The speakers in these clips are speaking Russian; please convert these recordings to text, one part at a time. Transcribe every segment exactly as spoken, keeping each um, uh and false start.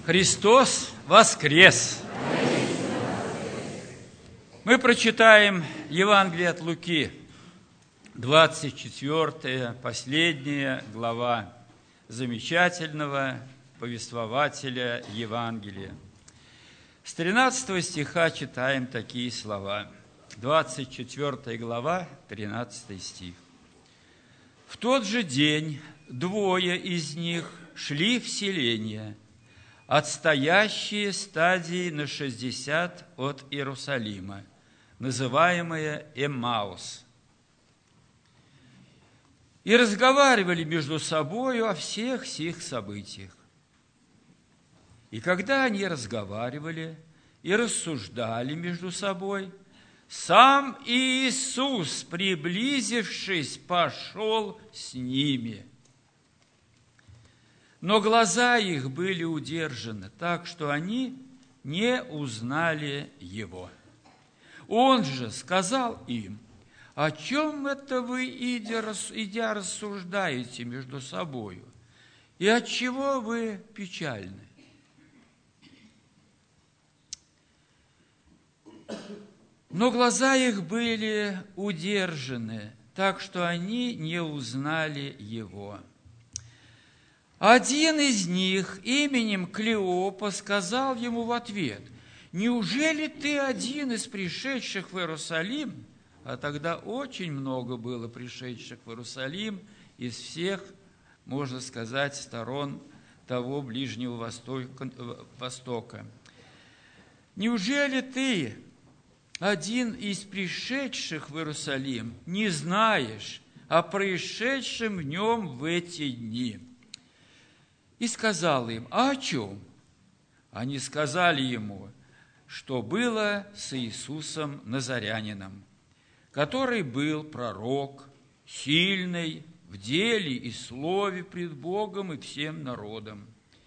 Христос воскрес! Мы прочитаем Евангелие от Луки, двадцать четвёртая, последняя глава замечательного повествователя Евангелия. С тринадцатого стиха читаем такие слова. двадцать четвёртая глава, тринадцатый стих. «В тот же день двое из них шли в селение, отстоящие стадии на шестьдесят от Иерусалима, называемое Эммаус, и разговаривали между собою о всех сих событиях. И когда они разговаривали и рассуждали между собой, сам Иисус, приблизившись, пошел с ними. Но глаза их были удержаны, так что они не узнали Его. Он же сказал им: о чем это вы, идя, рассуждаете между собою? И отчего вы печальны? Но глаза их были удержаны, так что они не узнали Его. Один из них именем Клеопа сказал ему в ответ: неужели ты один из пришедших в Иерусалим? А тогда очень много было пришедших в Иерусалим из всех, можно сказать, сторон того Ближнего Востока. Неужели ты, один из пришедших в Иерусалим, не знаешь о происшедшем в нем в эти дни? И сказал им: а о чем? Они сказали ему, что было с Иисусом Назарянином, который был пророк, сильный в деле и слове пред Богом и всем народом.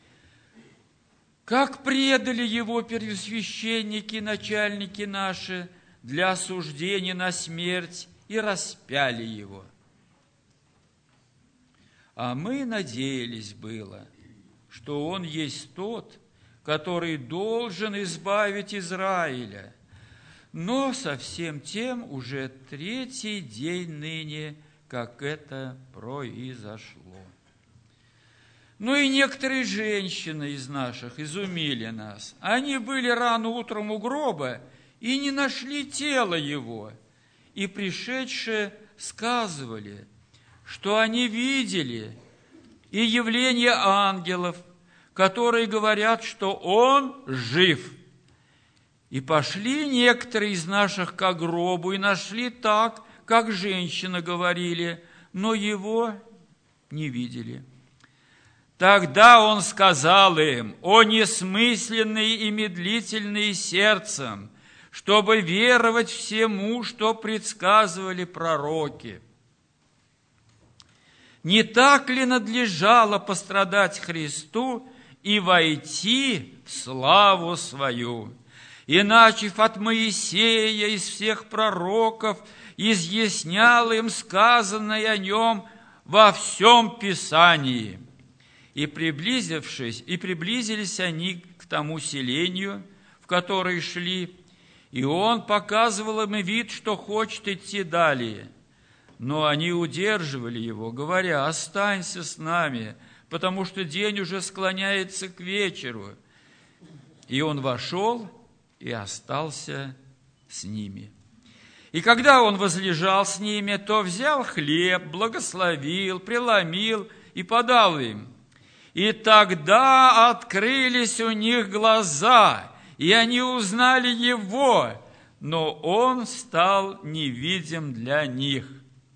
Как предали его первосвященники и начальники наши для осуждения на смерть и распяли его. А мы надеялись было, что он есть тот, который должен избавить Израиля. Но со всем тем уже третий день ныне, как это произошло. Ну и некоторые женщины из наших изумили нас. Они были рано утром у гроба и не нашли тела его. И пришедшие сказывали, что они видели и явление ангелов, которые говорят, что он жив. И пошли некоторые из наших ко гробу и нашли так, как женщины говорили, но его не видели. Тогда он сказал им: о несмысленные и медлительные сердцем, чтобы веровать всему, что предсказывали пророки. Не так ли надлежало пострадать Христу и войти в славу свою? И, начав от Моисея из всех пророков, изъяснял им сказанное о нем во всем Писании. И приблизившись, и приблизились они к тому селению, в которое шли, и он показывал им вид, что хочет идти далее. Но они удерживали его, говоря: останься с нами, потому что день уже склоняется к вечеру. И он вошел и остался с ними. И когда он возлежал с ними, то взял хлеб, благословил, преломил и подал им. И тогда открылись у них глаза, и они узнали его, но он стал невидим для них.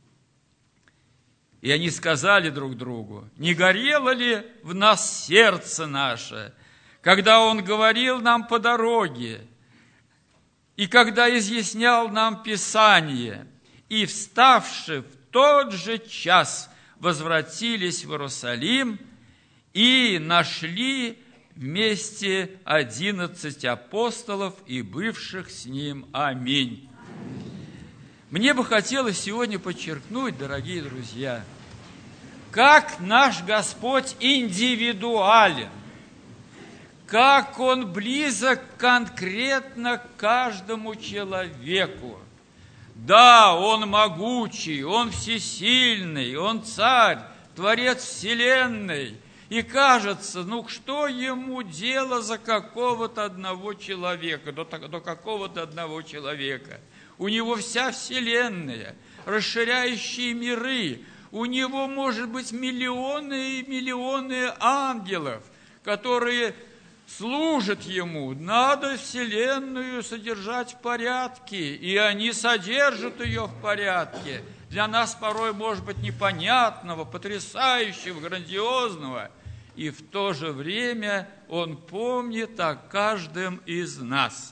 И они сказали друг другу: не горело ли в нас сердце наше, когда он говорил нам по дороге, и когда изъяснял нам Писание? И, вставши в тот же час, возвратились в Иерусалим и нашли вместе одиннадцать апостолов и бывших с ним. Аминь. Мне бы хотелось сегодня подчеркнуть, дорогие друзья, как наш Господь индивидуален, как Он близок конкретно к каждому человеку. Да, Он могучий, Он всесильный, Он царь, Творец вселенной. И кажется, ну что Ему дело за какого-то одного человека, до, до какого-то одного человека? У Него вся вселенная, расширяющие миры. У Него, может быть, миллионы и миллионы ангелов, которые служат Ему. Надо вселенную содержать в порядке, и они содержат ее в порядке. Для нас порой, может быть, непонятного, потрясающего, грандиозного. И в то же время Он помнит о каждом из нас.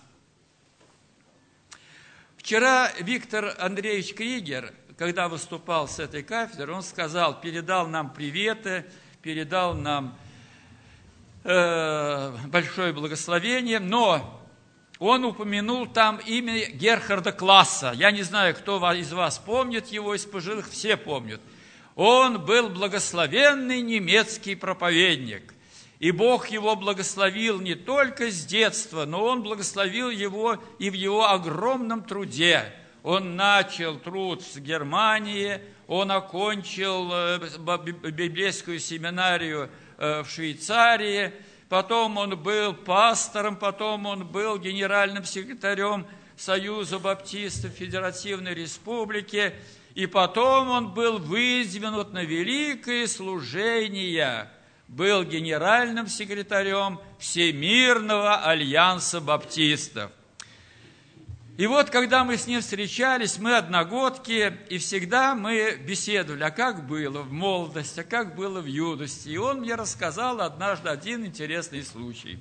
Вчера Виктор Андреевич Кригер, когда выступал с этой кафедры, он сказал, передал нам приветы, передал нам э, большое благословение, но он упомянул там имя Герхарда Класса. Я не знаю, кто из вас помнит его, из пожилых, все помнят. Он был благословенный немецкий проповедник. И Бог его благословил не только с детства, но Он благословил его и в его огромном труде. Он начал труд в Германии, он окончил библейскую семинарию в Швейцарии, потом он был пастором, потом он был генеральным секретарем Союза Баптистов Федеративной Республики, и потом он был выдвинут на великое служение, был генеральным секретарем Всемирного альянса баптистов. И вот, когда мы с ним встречались, мы одногодки, и всегда мы беседовали, а как было в молодости, а как было в юности. И он мне рассказал однажды один интересный случай.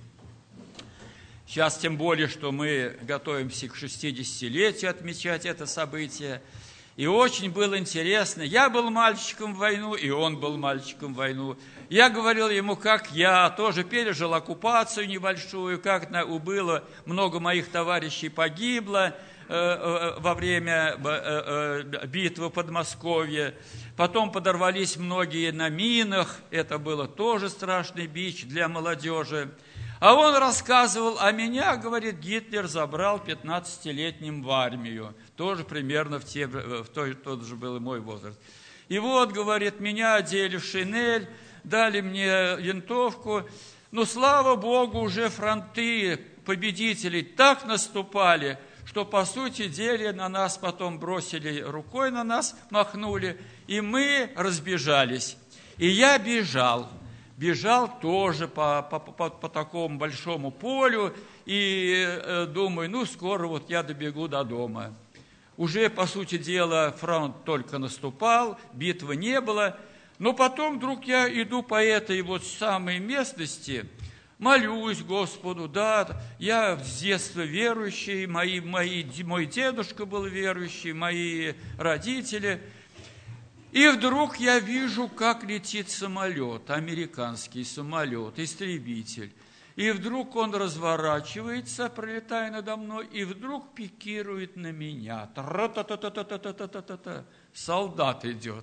Сейчас тем более, что мы готовимся к шестидесятилетию отмечать это событие. И очень было интересно. Я был мальчиком в войну, и он был мальчиком в войну. Я говорил ему, как я тоже пережил оккупацию небольшую, как было, много моих товарищей погибло э, э, во время э, э, битвы под Подмосковье. Потом подорвались многие на минах. Это было тоже страшный бич для молодежи. А он рассказывал, а меня, говорит, Гитлер забрал пятнадцатилетним в армию. Тоже примерно в, те, в той, тот же был и мой возраст. И вот, говорит, меня одели в шинель, дали мне винтовку. Но, слава Богу, уже фронты победителей так наступали, что, по сути дела, на нас потом бросили рукой, на нас махнули, и мы разбежались. И я бежал. Бежал тоже по, по, по, по такому большому полю и э, думаю, ну, скоро вот я добегу до дома. Уже, по сути дела, фронт только наступал, битвы не было. Но потом вдруг я иду по этой вот самой местности, молюсь Господу, да, я с детства верующий, мои, мои, мой дедушка был верующий, мои родители. И вдруг я вижу, как летит самолет, американский самолет, истребитель. И вдруг он разворачивается, пролетая надо мной, и вдруг пикирует на меня. Тра-та-та-та-та-та-та-та-та-та. Солдат идет.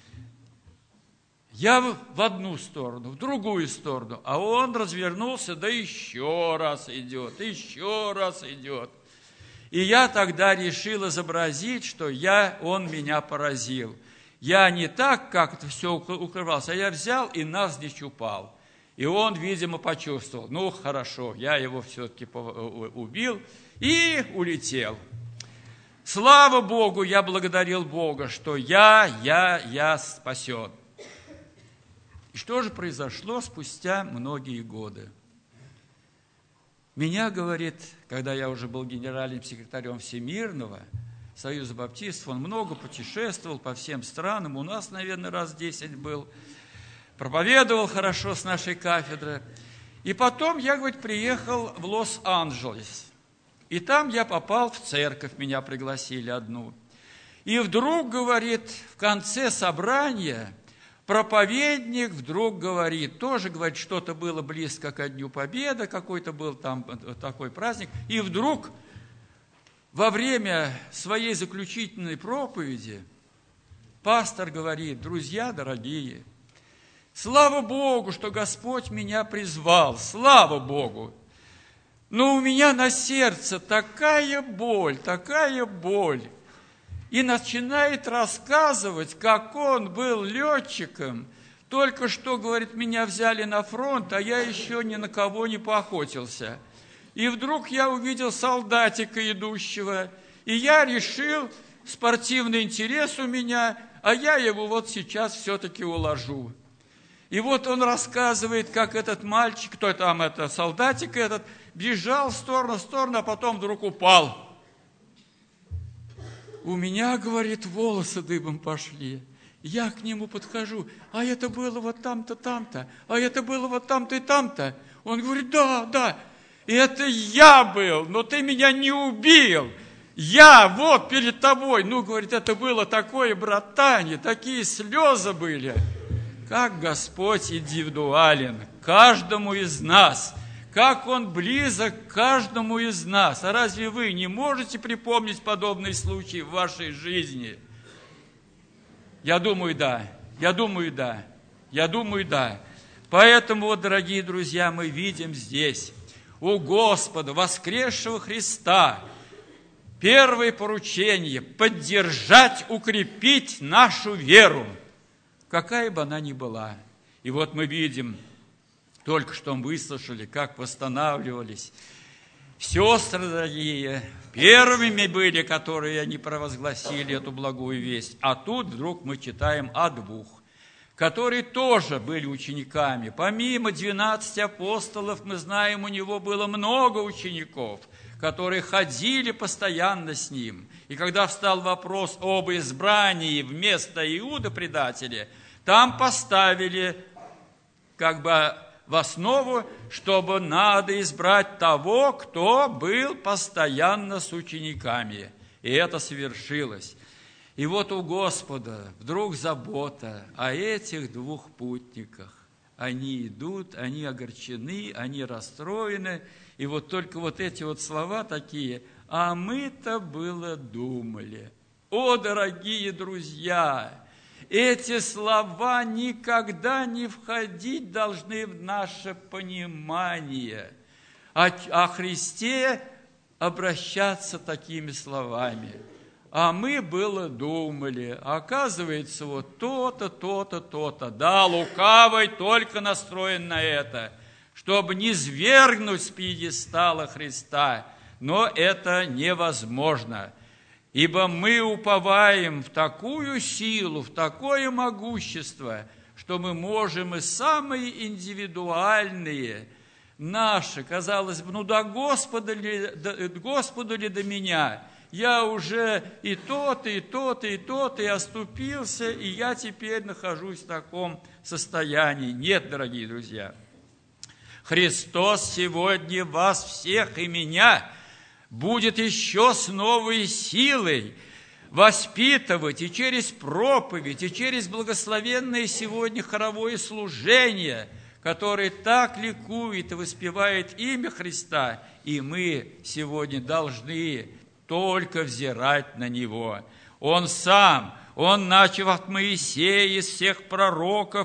Я в одну сторону, в другую сторону, а он развернулся, да еще раз идет, еще раз идет. И я тогда решил изобразить, что я, он меня поразил. Я не так как-то все укрывался, а я взял и навзничь упал. И он, видимо, почувствовал, ну, хорошо, я его все-таки убил и улетел. Слава Богу, я благодарил Бога, что я, я, я спасен. И что же произошло спустя многие годы? Меня, говорит, когда я уже был генеральным секретарем Всемирного Союза Баптистов, он много путешествовал по всем странам, у нас, наверное, раз десять был, проповедовал хорошо с нашей кафедры. И потом я, говорит, приехал в Лос-Анджелес. И там я попал в церковь, меня пригласили одну. И вдруг, говорит, в конце собрания проповедник вдруг говорит, тоже, говорит, что-то было близко ко Дню Победы, какой-то был там такой праздник. И вдруг во время своей заключительной проповеди пастор говорит, друзья дорогие, Слава Богу, что Господь меня призвал. Слава Богу. Но у меня на сердце такая боль, такая боль. И начинает рассказывать, как он был летчиком. Только что, говорит, меня взяли на фронт, а я еще ни на кого не поохотился. И вдруг я увидел солдатика идущего, и я решил, спортивный интерес у меня, а я его вот сейчас все-таки уложу. И вот он рассказывает, как этот мальчик, кто там, это солдатик этот, бежал в сторону, в сторону, а потом вдруг упал. У меня, говорит, волосы дыбом пошли. Я к нему подхожу, а это было вот там-то, там-то, а это было вот там-то и там-то. Он говорит, да, да, это я был, но ты меня не убил. Я вот перед тобой. Ну, говорит, это было такое братание, такие слезы были. Как Господь индивидуален к каждому из нас, как Он близок к каждому из нас. А разве вы не можете припомнить подобные случаи в вашей жизни? Я думаю, да. Я думаю, да. Я думаю, да. Поэтому, вот, дорогие друзья, мы видим здесь у Господа, воскресшего Христа, первое поручение – поддержать, укрепить нашу веру, какая бы она ни была. И вот мы видим, только что мы выслушали, как восстанавливались сестры дорогие, первыми были, которые они провозгласили эту благую весть. А тут вдруг мы читаем о двух, которые тоже были учениками. Помимо двенадцати апостолов, мы знаем, у него было много учеников, которые ходили постоянно с ним. И когда встал вопрос об избрании вместо Иуда предателя, там поставили как бы в основу, чтобы надо избрать того, кто был постоянно с учениками. И это совершилось. И вот у Господа вдруг забота о этих двух путниках. Они идут, они огорчены, они расстроены. И вот только вот эти вот слова такие, а мы-то было думали. О, дорогие друзья! Эти слова никогда не входить должны в наше понимание. О, о Христе обращаться такими словами. А мы было думали, оказывается, вот то-то, то-то, то-то. Да, лукавый только настроен на это, чтобы не свергнуть с пьедестала Христа. Но это невозможно. Ибо мы уповаем в такую силу, в такое могущество, что мы можем и самые индивидуальные наши, казалось бы, ну да Господу ли, да, Господу ли до меня, я уже и тот, и тот, и тот, и оступился, и я теперь нахожусь в таком состоянии. Нет, дорогие друзья, Христос сегодня вас всех и меня будет еще с новой силой воспитывать и через проповедь, и через благословенное сегодня хоровое служение, которое так ликует и воспевает имя Христа, и мы сегодня должны только взирать на Него. Он сам, Он, начав от Моисея из всех пророков,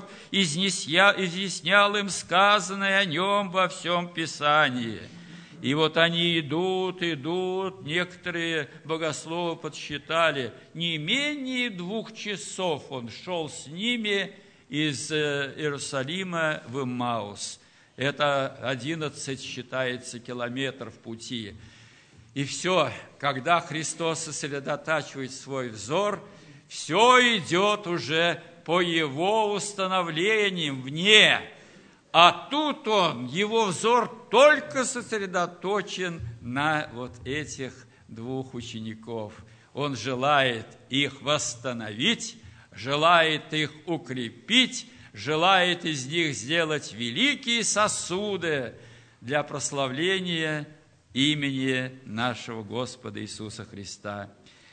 изъяснял им сказанное о Нем во всем Писании. И вот они идут, идут, некоторые богословы подсчитали, не менее двух часов он шел с ними из Иерусалима в Иммаус. Это одиннадцать, считается, километров пути. И все, когда Христос сосредотачивает свой взор, все идет уже по Его установлениям вне. А тут он, его взор только сосредоточен на вот этих двух учеников. Он желает их восстановить, желает их укрепить, желает из них сделать великие сосуды для прославления имени нашего Господа Иисуса Христа.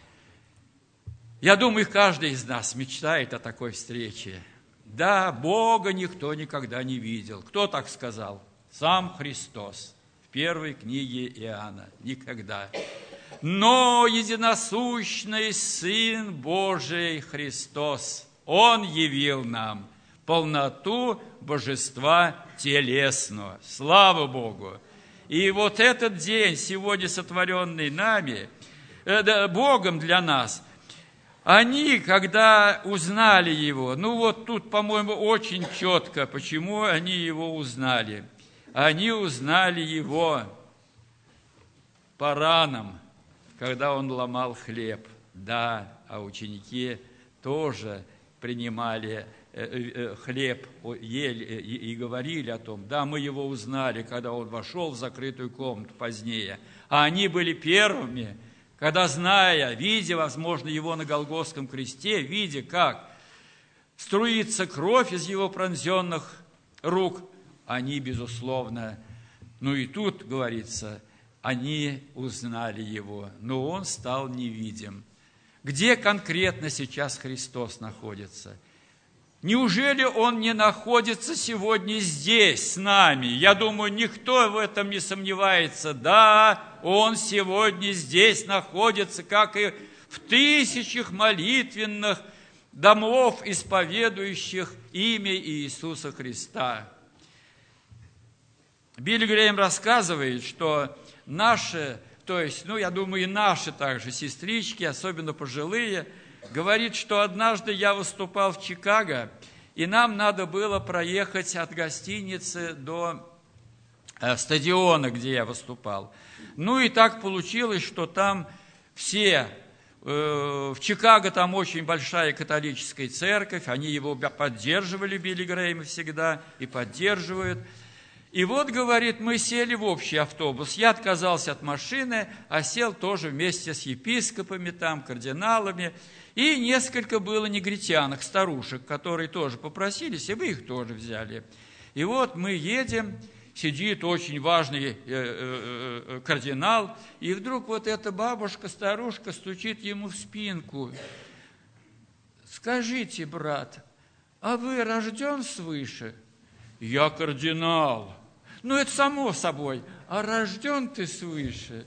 Я думаю, каждый из нас мечтает о такой встрече. Да, Бога никто никогда не видел. Кто так сказал? Сам Христос в первой книге Иоанна. Никогда. Но единосущный Сын Божий Христос, Он явил нам полноту божества телесного. Слава Богу! И вот этот день, сегодня сотворенный нами, э, Богом для нас, они, когда узнали Его, ну вот тут, по-моему, очень четко, почему они Его узнали. Они узнали Его по ранам, когда Он ломал хлеб. Да, а ученики тоже принимали хлеб, ели и говорили о том. Да, мы Его узнали, когда Он вошел в закрытую комнату позднее. А они были первыми, когда, зная, видя, возможно, Его на Голгофском кресте, видя, как струится кровь из Его пронзенных рук, они, безусловно, ну и тут, говорится, они узнали Его, но Он стал невидим. Где конкретно сейчас Христос находится? Неужели Он не находится сегодня здесь, с нами? Я думаю, никто в этом не сомневается. Да, Он сегодня здесь находится, как и в тысячах молитвенных домов, исповедующих имя Иисуса Христа. Билли Грэм рассказывает, что наши, то есть, ну, я думаю, и наши также сестрички, особенно пожилые, говорит, что однажды я выступал в Чикаго, и нам надо было проехать от гостиницы до э, стадиона, где я выступал. Ну и так получилось, что там все, э, в Чикаго там очень большая католическая церковь, они его поддерживали, Билли Грэйма всегда, и поддерживают. И вот, говорит, мы сели в общий автобус. Я отказался от машины, а сел тоже вместе с епископами, там, кардиналами. И несколько было негритянок, старушек, которые тоже попросились, и вы их тоже взяли. И вот мы едем, сидит очень важный кардинал, и вдруг вот эта бабушка, старушка, стучит ему в спинку. Скажите, брат, а вы рожден свыше? Я кардинал. Ну, это само собой. А рожден ты свыше?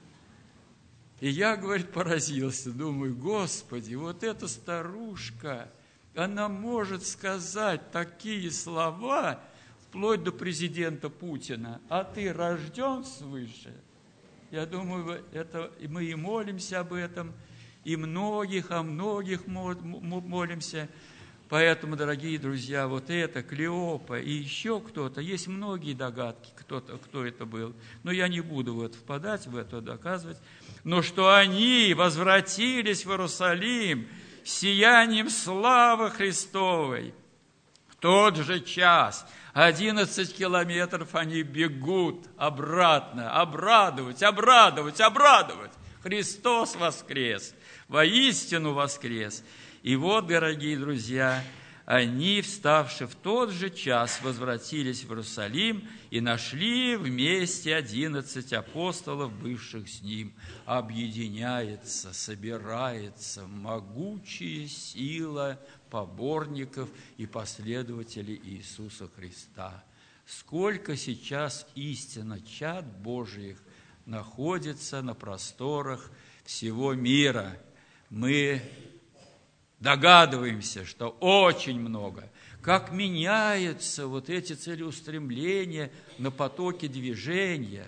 И я, говорит, поразился. Думаю, Господи, вот эта старушка, она может сказать такие слова, вплоть до президента Путина. А ты рожден свыше? Я думаю, это, мы и молимся об этом, и многих, о многих молимся. Поэтому, дорогие друзья, вот это, Клеопа и еще кто-то, есть многие догадки, кто-то, кто это был. Но я не буду вот впадать в это, доказывать. Но что они возвратились в Иерусалим с сиянием славы Христовой. В тот же час, одиннадцать километров они бегут обратно, обрадовать, обрадовать, обрадовать. Христос воскрес, воистину воскрес. И вот, дорогие друзья, они, вставши в тот же час, возвратились в Иерусалим и нашли вместе одиннадцать апостолов, бывших с ним. Объединяется, собирается могучая сила поборников и последователей Иисуса Христа. Сколько сейчас истинно чад Божиих находится на просторах всего мира. Мы догадываемся, что очень много. Как меняются вот эти целеустремления на потоке движения.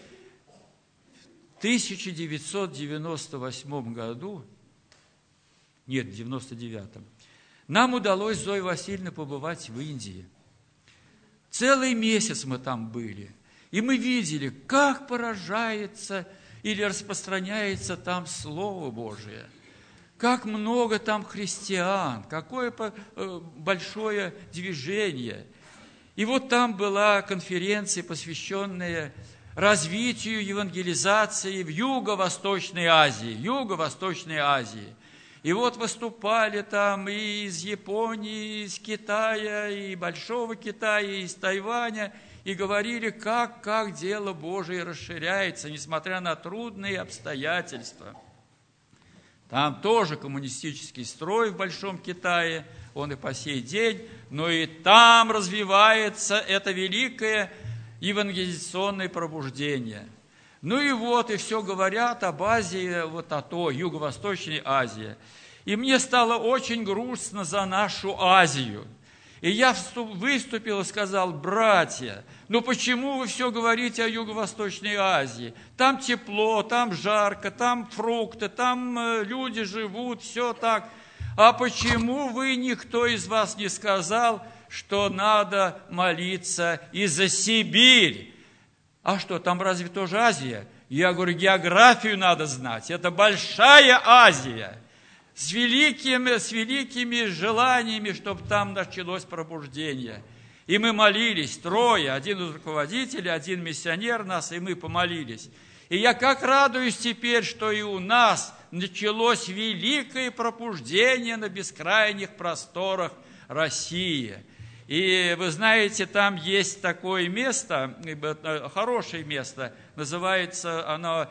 В тысяча девятьсот девяносто восьмом году, нет, в девяносто девятом, нам удалось с Зоей Васильевной побывать в Индии. Целый месяц мы там были. И мы видели, как поражается или распространяется там Слово Божие. Как много там христиан, какое большое движение. И вот там была конференция, посвященная развитию евангелизации в Юго-Восточной Азии. Юго-Восточной Азии. И вот выступали там и из Японии, и из Китая, и Большого Китая, и из Тайваня, и говорили, как, как дело Божие расширяется, несмотря на трудные обстоятельства. Там тоже коммунистический строй в Большом Китае, он и по сей день, но и там развивается это великое евангелизационное пробуждение. Ну и вот, и все говорят об Азии, вот о той, Юго-Восточной Азии. И мне стало очень грустно за нашу Азию. И я выступил и сказал: братья, ну почему вы все говорите о Юго-Восточной Азии? Там тепло, там жарко, там фрукты, там люди живут, все так. А почему вы, никто из вас не сказал, что надо молиться и за Сибирь? А что, там разве тоже Азия? Я говорю, географию надо знать. Это большая Азия. С великими, с великими желаниями, чтобы там началось пробуждение. И мы молились, трое, один из руководителей, один миссионер нас, и мы помолились. И я как радуюсь теперь, что и у нас началось великое пробуждение на бескрайних просторах России. И вы знаете, там есть такое место, хорошее место, называется оно,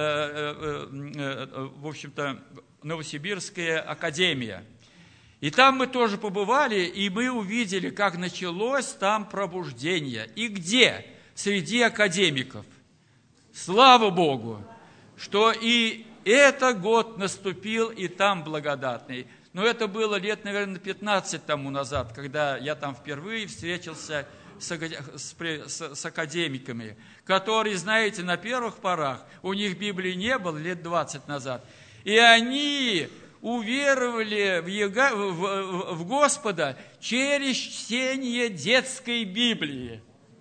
в общем-то, Новосибирская академия. И там мы тоже побывали, и мы увидели, как началось там пробуждение. И где? Среди академиков. Слава Богу, что и этот год наступил, и там благодатный. Но это было лет, наверное, пятнадцать тому назад, когда я там впервые встретился с, с, с академиками, которые, знаете, на первых порах, у них Библии не было лет двадцать назад, и они уверовали в, Его, в, в Господа через чтение детской Библии.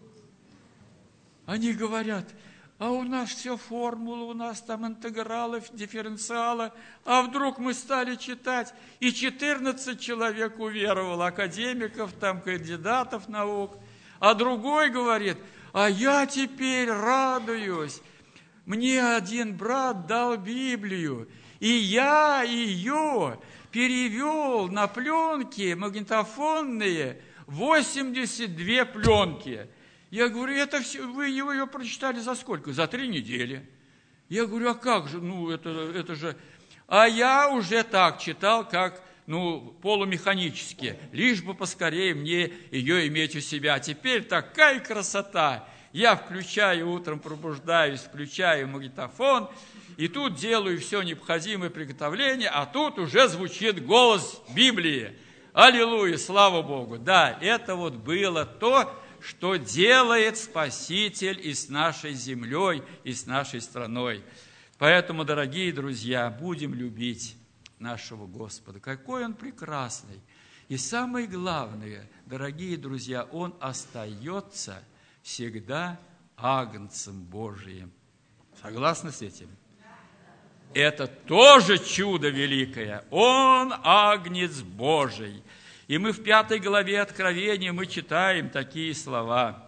Они говорят: а у нас все формулы, у нас там интегралы, дифференциалы, а вдруг мы стали читать, и четырнадцать человек уверовало, академиков, там, кандидатов наук, а другой говорит: а я теперь радуюсь, мне один брат дал Библию, и я ее перевел на пленки магнитофонные, восемьдесят две пленки. Я говорю, это все, вы его, ее прочитали за сколько? За три недели. Я говорю, а как же, ну, это, это же... А я уже так читал, как, ну, полумеханически, лишь бы поскорее мне ее иметь у себя. Теперь такая красота. Я включаю, утром пробуждаюсь, включаю магнитофон, и тут делаю все необходимое приготовление, а тут уже звучит голос Библии. Аллилуйя, слава Богу. Да, это вот было то, что делает Спаситель и с нашей землей, и с нашей страной. Поэтому, дорогие друзья, будем любить нашего Господа. Какой Он прекрасный. И самое главное, дорогие друзья, Он остается всегда агнцем Божиим. Согласны с этим? Это тоже чудо великое. Он агнец Божий. И мы в пятой главе Откровения мы читаем такие слова.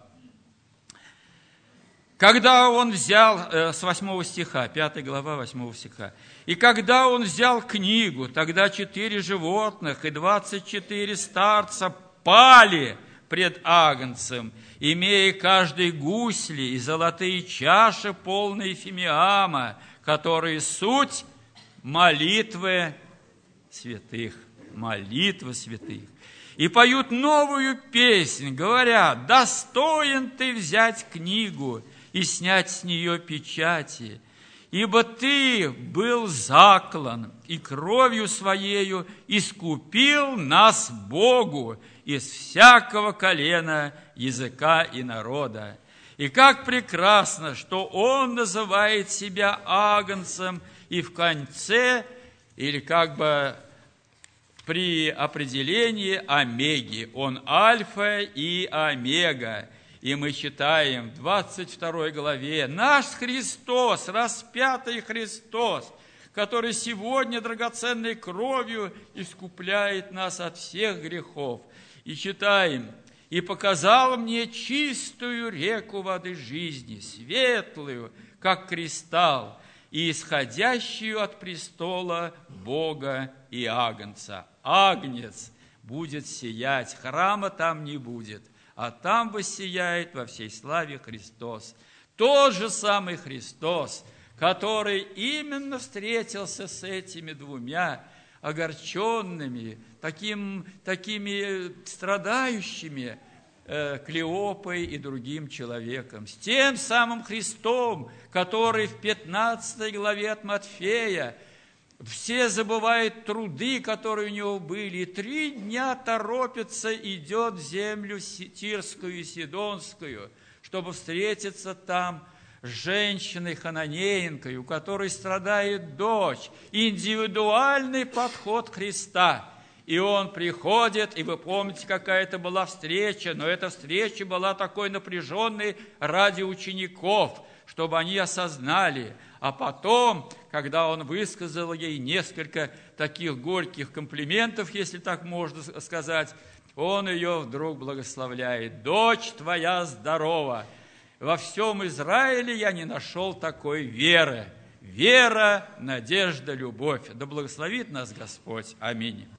Когда он взял, с восьмого стиха, пятая глава, восьмого стиха. «И когда он взял книгу, тогда четыре животных и двадцать четыре старца пали пред агнцем, имея каждый гусли и золотые чаши, полные фимиама, которые суть молитвы святых». Молитва святых. И поют новую песнь, говоря: достоин ты взять книгу и снять с нее печати, ибо ты был заклан и кровью своею искупил нас Богу из всякого колена, языка и народа. И как прекрасно, что Он называет себя агнцем, и в конце, или как бы при определении омеги, Он альфа и омега. И мы читаем в двадцать второй главе: наш Христос, распятый Христос, который сегодня драгоценной кровью искупляет нас от всех грехов. И читаем: и показал мне чистую реку воды жизни, светлую, как кристалл, и исходящую от престола Бога и Агнца. Агнец будет сиять, храма там не будет, а там воссияет во всей славе Христос. Тот же самый Христос, который именно встретился с этими двумя огорченными, таким, такими страдающими, Клеопой и другим человеком, с тем самым Христом, который в пятнадцатой главе от Матфея все забывают труды, которые у него были, и три дня торопится, идет в землю Тирскую и Сидонскую, чтобы встретиться там с женщиной хананеенкой, у которой страдает дочь. Индивидуальный подход Христа. И он приходит, и вы помните, какая это была встреча, но эта встреча была такой напряженной ради учеников, чтобы они осознали. А потом, когда он высказал ей несколько таких горьких комплиментов, если так можно сказать, он ее вдруг благословляет. «Дочь твоя здорова! Во всем Израиле я не нашел такой веры. Вера, надежда, любовь. Да благословит нас Господь. Аминь».